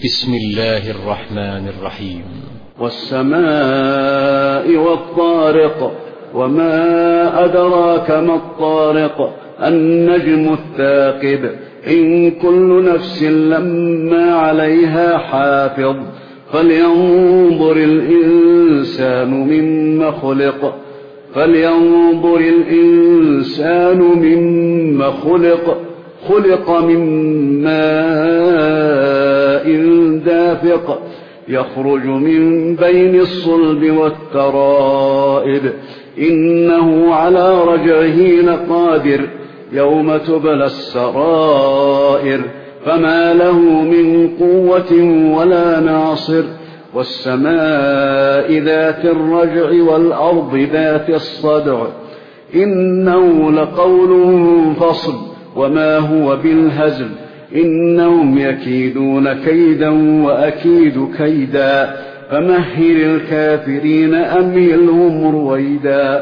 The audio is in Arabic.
بسم الله الرحمن الرحيم. والسماء والطارق، وما أدراك ما الطارق، النجم الثاقب، إن كل نفس لما عليها حافظ، فلينظر الإنسان مما خلق، خلق من ماء دافق، يخرج من بين الصلب والترائب، إنه على رجعه لقادر، يوم تبلى السرائر، فما له من قوة ولا ناصر. والسماء ذات الرجع والأرض ذات الصدع، إنه لقول فصل وما هو بالهزل، إنهم يكيدون كيدا وأكيد كيدا، فمهل الكافرين أمهلهم رويدا.